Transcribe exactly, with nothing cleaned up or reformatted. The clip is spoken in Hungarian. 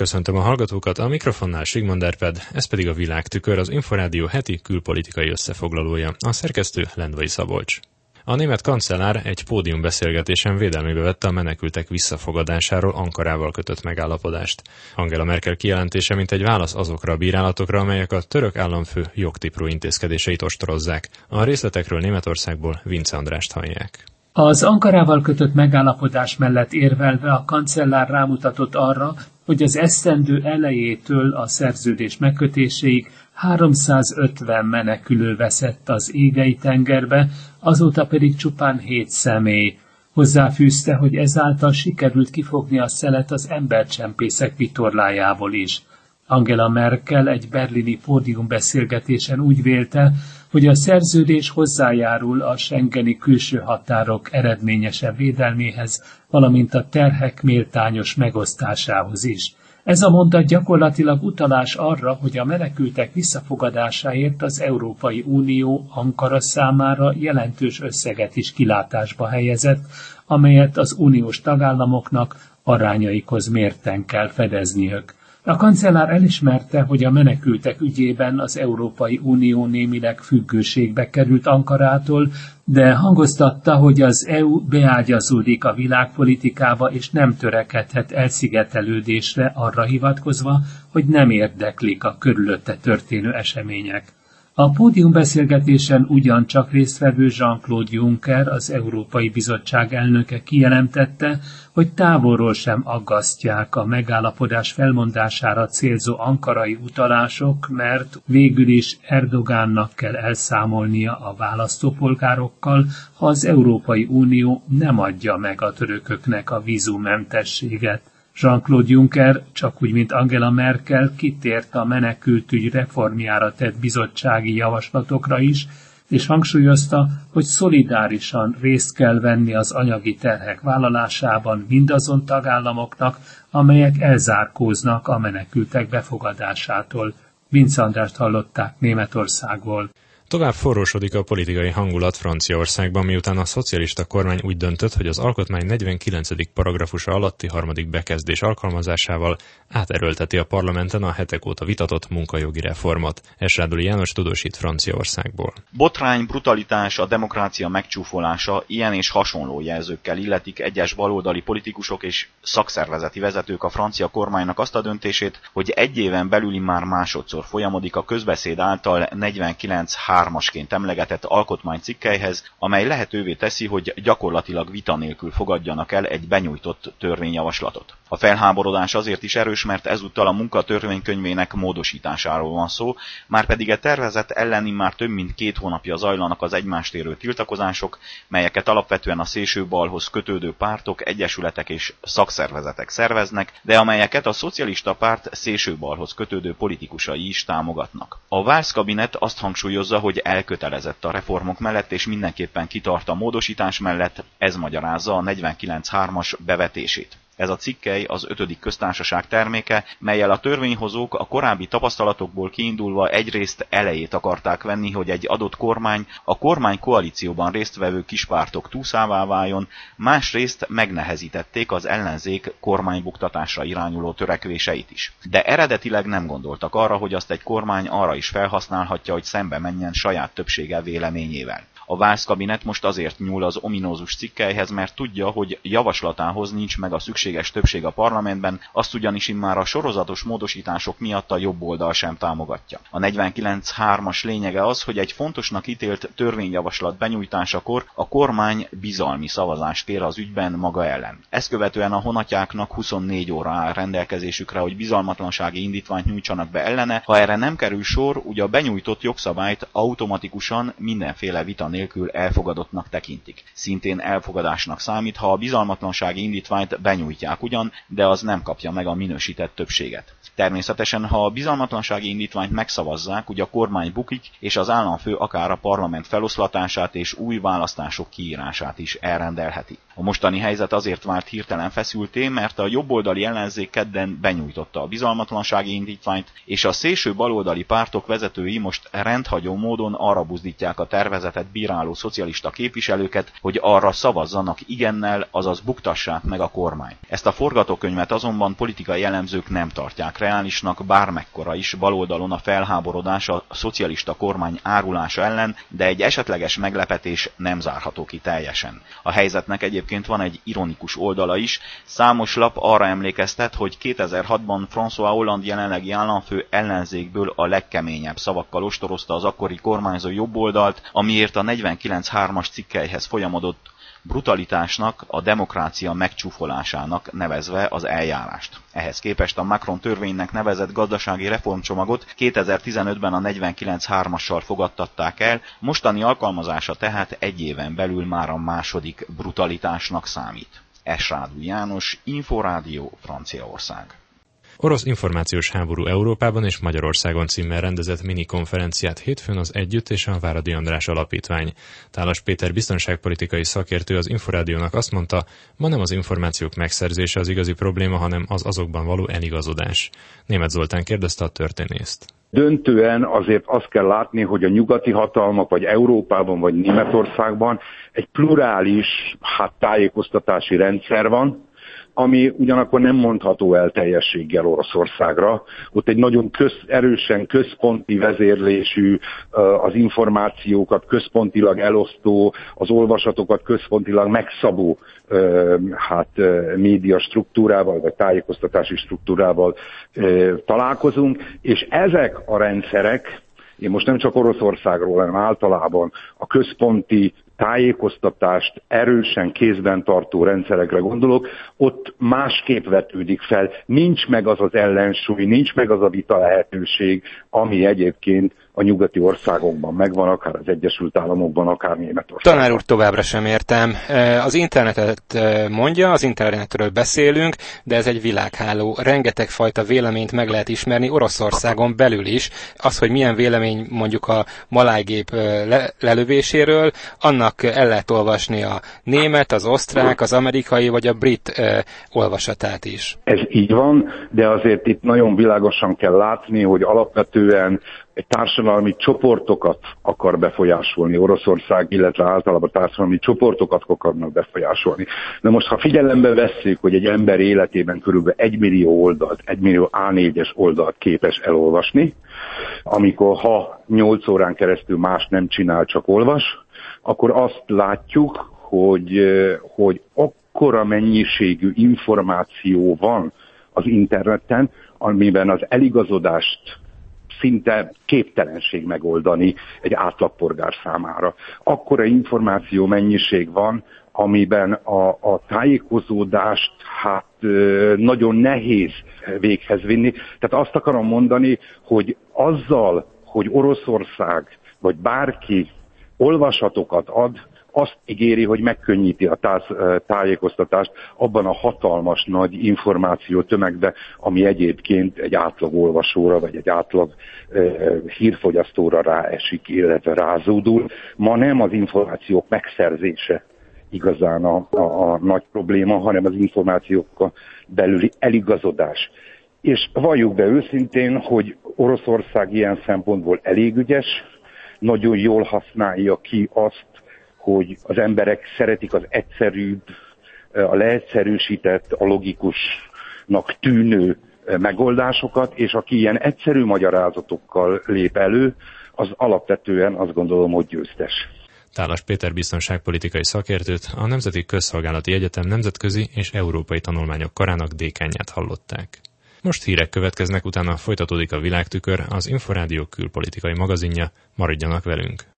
Köszöntöm a hallgatókat, a mikrofonnál Sigmond Árpád, ez pedig a Világtükör, az Inforádió heti külpolitikai összefoglalója, a szerkesztő Lendvai Szabolcs. A német kancellár egy pódiumbeszélgetésen védelmébe vette a menekültek visszafogadásáról Ankarával kötött megállapodást. Angela Merkel kijelentése mint egy válasz azokra a bírálatokra, amelyek a török államfő jogtipró intézkedéseit ostorozzák. A részletekről Németországból Vince Andrást hallják. Az Ankarával kötött megállapodás mellett érvelve a kancellár rámutatott arra, hogy az esztendő elejétől a szerződés megkötéséig háromszázötven menekülő veszett az Égei tengerbe, azóta pedig csupán hét személy. Hozzáfűzte, hogy ezáltal sikerült kifogni a szelet az embercsempészek vitorlájából is. Angela Merkel egy berlini pódiumbeszélgetésen úgy vélte, hogy a szerződés hozzájárul a schengeni külső határok eredményesebb védelméhez, valamint a terhek méltányos megosztásához is. Ez a mondat gyakorlatilag utalás arra, hogy a menekültek visszafogadásáért az Európai Unió Ankara számára jelentős összeget is kilátásba helyezett, amelyet az uniós tagállamoknak arányaikhoz mérten kell fedezniük. A kancellár elismerte, hogy a menekültek ügyében az Európai Unió némileg függőségbe került Ankarától, de hangoztatta, hogy az é u beágyazódik a világpolitikába és nem törekedhet elszigetelődésre arra hivatkozva, hogy nem érdeklik a körülötte történő események. A pódiumbeszélgetésen ugyancsak résztvevő Jean-Claude Juncker, az Európai Bizottság elnöke kijelentette, hogy távolról sem aggasztják a megállapodás felmondására célzó ankarai utalások, mert végül is Erdogánnak kell elszámolnia a választópolgárokkal, ha az Európai Unió nem adja meg a törököknek a vízummentességet. Jean-Claude Juncker, csak úgy, mint Angela Merkel, kitért a menekültügy reformjára tett bizottsági javaslatokra is, és hangsúlyozta, hogy szolidárisan részt kell venni az anyagi terhek vállalásában mindazon tagállamoknak, amelyek elzárkóznak a menekültek befogadásától. Vince Andrást hallották Németországból. Tovább forrósodik a politikai hangulat Franciaországban, miután a szocialista kormány úgy döntött, hogy az alkotmány negyvenkilencedik paragrafusa alatti harmadik bekezdés alkalmazásával áterőlteti a parlamenten a hetek óta vitatott munkajogi reformot. Esrádoli János tudósít Franciaországból. Botrány, brutalitás, a demokrácia megcsúfolása, ilyen és hasonló jelzőkkel illetik egyes baloldali politikusok és szakszervezeti vezetők a francia kormánynak azt a döntését, hogy egy éven belüli már másodszor folyamodik a közbeszéd által negyvenkilenc hármasként emlegetett alkotmánycikkelyhez, amely lehetővé teszi, hogy gyakorlatilag vita nélkül fogadjanak el egy benyújtott törvényjavaslatot. A felháborodás azért is erős, mert ezúttal a munka törvénykönyvének módosításáról van szó, márpedig a tervezet elleni már több mint két hónapja zajlanak az egymást érő tiltakozások, melyeket alapvetően a szélsőbalhoz kötődő pártok, egyesületek és szakszervezetek szerveznek, de amelyeket a szocialista párt szélsőbalhoz kötődő politikusai is támogatnak. A Valls kabinet azt hangsúlyozza, hogy elkötelezett a reformok mellett és mindenképpen kitart a módosítás mellett, ez magyarázza a negyvenkilenc hármas bevetését. Ez a cikkely az ötödik köztársaság terméke, mellyel a törvényhozók a korábbi tapasztalatokból kiindulva egyrészt elejét akarták venni, hogy egy adott kormány a kormány koalícióban résztvevő kispártok túszává váljon, másrészt megnehezítették az ellenzék kormánybuktatásra irányuló törekvéseit is. De eredetileg nem gondoltak arra, hogy azt egy kormány arra is felhasználhatja, hogy szembe menjen saját többsége véleményével. A Valls kabinet most azért nyúl az ominózus cikkelyhez, mert tudja, hogy javaslatához nincs meg a szükséges többség a parlamentben, azt ugyanis immár a sorozatos módosítások miatt a jobb oldal sem támogatja. A negyvenkilenc hármas lényege az, hogy egy fontosnak ítélt törvényjavaslat benyújtásakor a kormány bizalmi szavazást kér az ügyben maga ellen. Ezt követően a honatjáknak huszonnégy óra áll rendelkezésükre, hogy bizalmatlansági indítványt nyújtsanak be ellene. Ha erre nem kerül sor, ugye a benyújtott jogszabályt automatikusan mindenféle vita nélkül elfogadottnak tekintik. Szintén elfogadásnak számít, ha a bizalmatlansági indítványt benyújtják ugyan, de az nem kapja meg a minősített többséget. Természetesen, ha a bizalmatlansági indítványt megszavazzák, ugye a kormány bukik, és az államfő akár a parlament feloszlatását és új választások kiírását is elrendelheti. A mostani helyzet azért vált hirtelen feszültté, mert a jobboldali ellenzék kedden benyújtotta a bizalmatlansági indítványt, és a szélső baloldali pártok vezetői most rendhagyó módon arra buzdítják a tervezetet bíráló szocialista képviselőket, hogy arra szavazzanak igennel, azaz buktassák meg a kormány. Ezt a forgatókönyvet azonban politikai elemzők nem tartják reálisnak, bármekkora is baloldalon a felháborodás a szocialista kormány árulása ellen, de egy esetleges meglepetés nem zárható ki teljesen. A helyzetnek egyébként van egy ironikus oldala is. Számos lap arra emlékeztet, hogy kétezer-hatban François Hollande jelenlegi államfő ellenzékből a legkeményebb szavakkal ostorozta az akkori kormányzó jobboldalt, amiért a negyvenkilenc hármas cikkelyhez folyamodott brutalitásnak, a demokrácia megcsúfolásának nevezve az eljárást. Ehhez képest a Macron törvénynek nevezett gazdasági reformcsomagot kétezer-tizenötben a negyvenkilenc hármassal fogadtatták el, mostani alkalmazása tehát egy éven belül már a második brutalitásnak számít. Esrádú János, Inforádió, Franciaország. Orosz információs háború Európában és Magyarországon címmel rendezett minikonferenciát hétfőn az Együtt és a Váradi András Alapítvány. Tálas Péter biztonságpolitikai szakértő az Inforádiónak azt mondta, ma nem az információk megszerzése az igazi probléma, hanem az azokban való eligazodás. Németh Zoltán kérdezte a történészt. Döntően azért azt kell látni, hogy a nyugati hatalmak, vagy Európában, vagy Németországban egy plurális hát, tájékoztatási rendszer van, ami ugyanakkor nem mondható el teljességgel Oroszországra. Ott egy nagyon köz, erősen központi vezérlésű, az információkat központilag elosztó, az olvasatokat központilag megszabó hát, média struktúrával, vagy tájékoztatási struktúrával találkozunk, és ezek a rendszerek, én most nem csak Oroszországról, hanem általában a központi tájékoztatást erősen kézben tartó rendszerekre gondolok, ott másképp vetődik fel. Nincs meg az az ellensúly, nincs meg az a vita lehetőség, ami egyébként a nyugati országokban megvan, akár az Egyesült Államokban, akár Németországban. Tanár úr, továbbra sem értem. Az internetet mondja, az internetről beszélünk, de ez egy világháló. Rengeteg fajta véleményt meg lehet ismerni Oroszországon belül is. Az, hogy milyen vélemény mondjuk a malájgép le- lelövéséről, annak el lehet olvasni a német, az osztrák, az amerikai vagy a brit eh, olvasatát is. Ez így van, de azért itt nagyon világosan kell látni, hogy alapvetően egy társadalmi csoportokat akar befolyásolni Oroszország, illetve általában társadalmi csoportokat akarnak befolyásolni. Na most, ha figyelembe vesszük, hogy egy ember életében körülbelül egy millió oldalt, egy millió á négyes oldalt képes elolvasni, amikor ha nyolc órán keresztül más nem csinál, csak olvas, akkor azt látjuk, hogy, hogy akkora mennyiségű információ van az interneten, amiben az eligazodást szinte képtelenség megoldani egy átlagpolgár számára. Akkora információ mennyiség van, amiben a, a tájékozódást hát nagyon nehéz véghez vinni. Tehát azt akarom mondani, hogy azzal, hogy Oroszország vagy bárki olvasatokat ad, azt ígéri, hogy megkönnyíti a táz, tájékoztatást abban a hatalmas nagy információ tömegbe, ami egyébként egy átlag olvasóra, vagy egy átlag e, hírfogyasztóra ráesik, illetve rázódul. Ma nem az információk megszerzése igazán a, a, a nagy probléma, hanem az információkkal belüli eligazodás. És valljuk be őszintén, hogy Oroszország ilyen szempontból elég ügyes, nagyon jól használja ki azt, hogy az emberek szeretik az egyszerűbb, a leegyszerűsített, a logikusnak tűnő megoldásokat, és aki ilyen egyszerű magyarázatokkal lép elő, az alapvetően azt gondolom, hogy győztes. Tálas Péter biztonságpolitikai szakértőt, a Nemzeti Közszolgálati Egyetem nemzetközi és európai tanulmányok karának dékánját hallották. Most hírek következnek, utána folytatódik a Világtükör, az Inforádió külpolitikai magazinja, maradjanak velünk!